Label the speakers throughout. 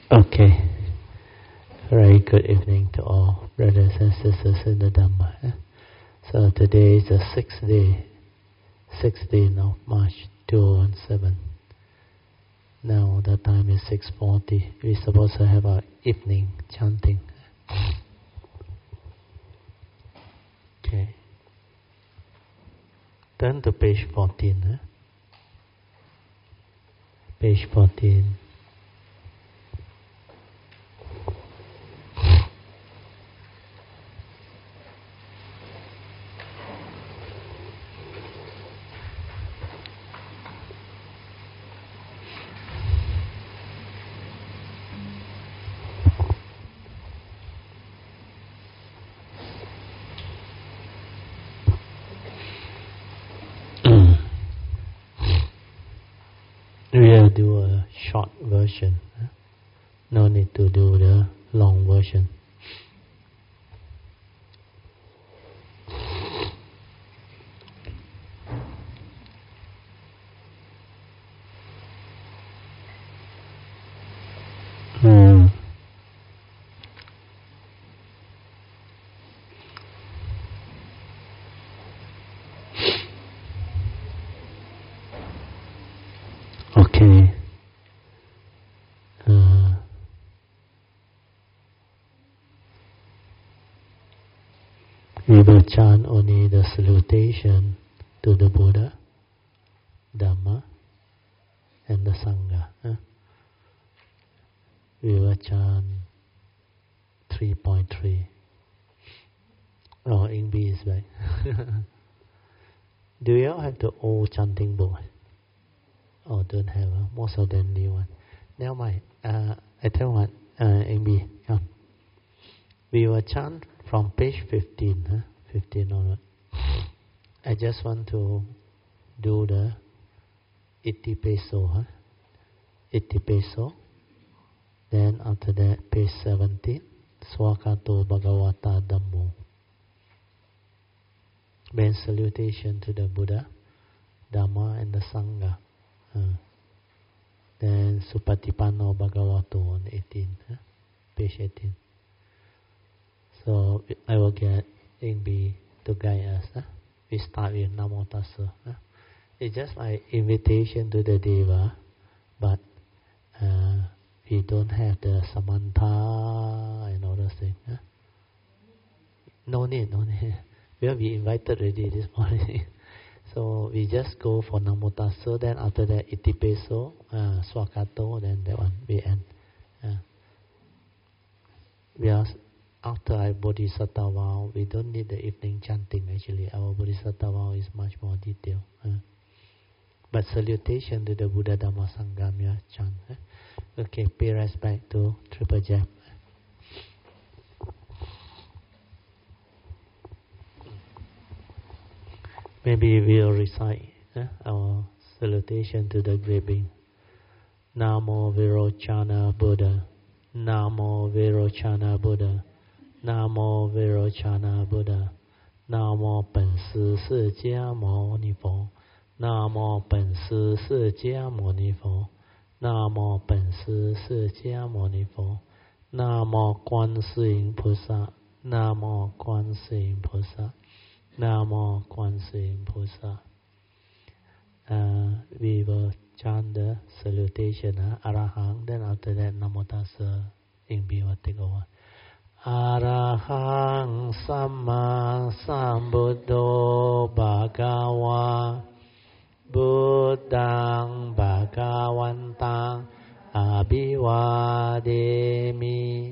Speaker 1: Okay. Very good evening to all brothers and sisters in the Dhamma. So today is the 16th of March 2017. Now the time is 6:40. We're supposed to have our evening chanting. Okay. Turn to page 14. Page 14. We'll do a short version. No need to do the long version. Okay. We will chant only the salutation to the Buddha, Dhamma, and the Sangha. We will chant 3.3. Oh, Ingbi is back. Do you all have the old chanting book? Oh, don't have. Most of them new one. Never mind. I tell you what, Ingbi, come. We will chant from page 15. 15 onward. I just want to do the Iti Peso. Iti Peso. Then after that, page 17. Swakato Bhagavata Dhammo. Then salutation to the Buddha, Dhamma, and the Sangha. Then Supatipanno Bhagavato on 18. Page 18. So I will get Ingbi to guide us. We start with Namo Tassa. It's just like invitation to the Deva, but we don't have the Samantha and all those things. No need. We will be invited already this morning. So we just go for Namo Tassa, then after that Iti Peso, Swakato, then that one we end. We are after our Bodhisattva vow, we don't need the evening chanting actually. Our Bodhisattva vow is much more detailed. But salutation to the Buddha, Dhamma, Sangha, we are chant. Okay, pay respect to Triple Jam. Maybe we'll recite our salutation to the great being. Namo Virochana Buddha. Namo Virochana Buddha. Namo Virochana Buddha. Namo 本师释迦牟尼佛。Namo 本师释迦牟尼佛。Namo 本师释迦牟尼佛。Namo 观世音菩萨。Namo 观世音菩萨。Namo 观世音菩萨。We will chant the salutation, Arahang. Then after that, Namo Tassa, Ingbi will take over. Arahang Samma Sambuddho Bhagava Buddhang Bhagavantang Abhivademi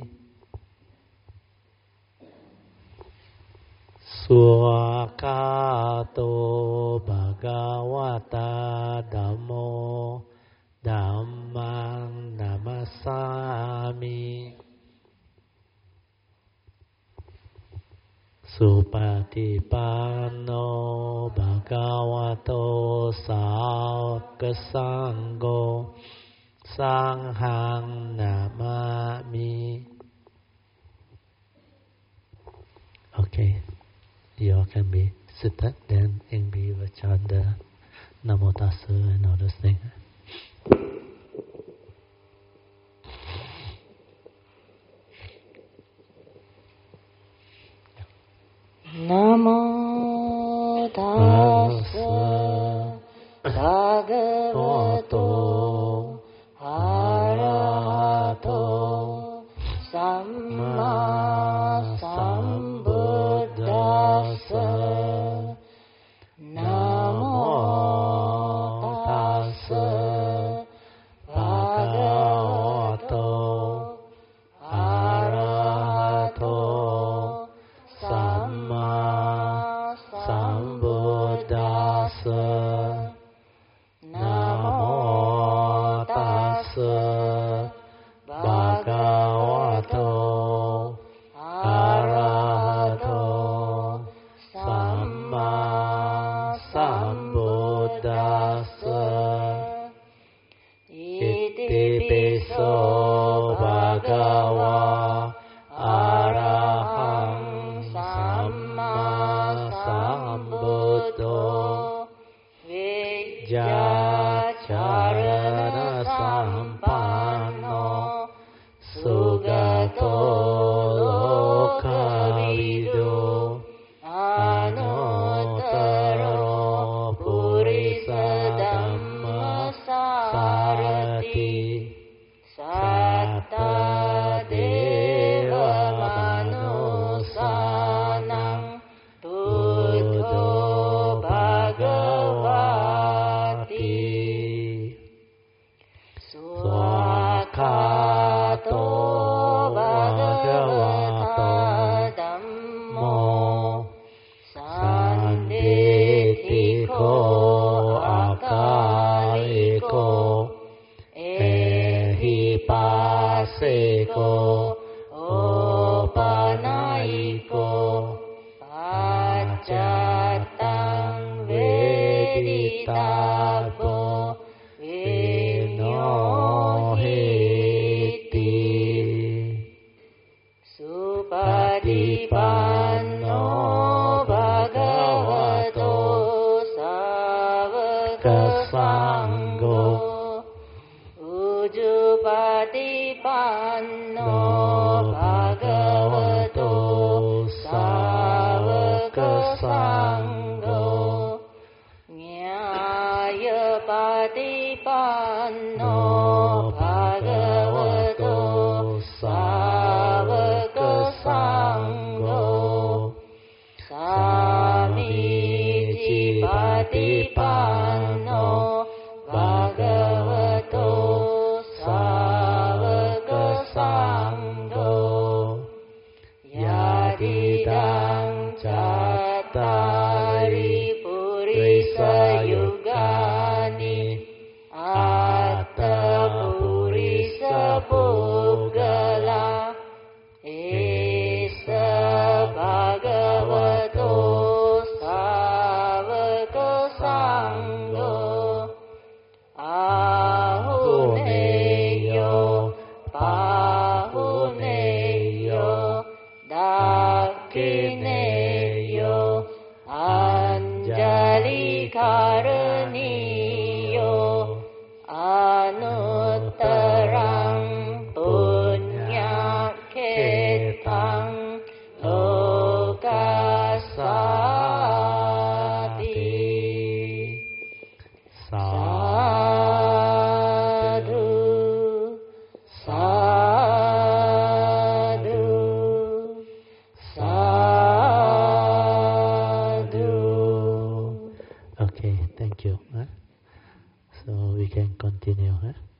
Speaker 1: Swakato Bhagavata Dhammo Dhammang Namasami Supatipanno Bhagavato Sāvaka Sangho Sanghang Namami. Okay, you all can be seated. Then Ingbi will chant the Namo Tassa and all those things. ปิโสภะคะวะอะระหังสัมมาสัมพุทโธวิจจารณสัมปันโนสุขโตโลกวิดูอนุตตรปุริสธัมมสารติสัตตเทวมนุสสานังพุทโธภควติสวากขาโตภควโตธัมโมสันทิฏฐิโกอาคาลิโกเอหิปัสสิโกโอปานายิโกปัจจัตตังเวดิตาโพวิโนเหติสุปฏิปันโนภะคะวะโตสาวกสังโฆอุจุปฏิปันโนภะคะวะโตสาวกสังโฆญายปฏิปันโนภะคะวะโตสาวกสังโฆสามีจิปฏิปันโนภะคะวะโตสาวกสังโฆญาติตังจัตตาริปุริสยุคานิอัตตปุริสปุคคลาเอสภะคะวะโตสาวกสังโฆอาหุเนโยปาหุเนโยดักขิเนโยอัญจลิกรณีโยอนุตตรังปุญญเขตังโลกัสสาติสาธุสาธุสาธุ Okay, thank you. So we can continue.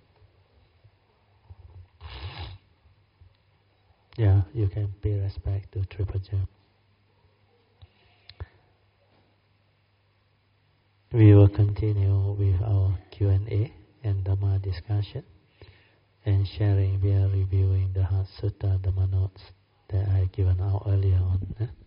Speaker 1: Yeah, you can pay respect to Triple Gem. We will continue with our Q&A and Dhamma discussion and sharing. We are reviewing the Heart Sutta Dhamma notes that I given out earlier on.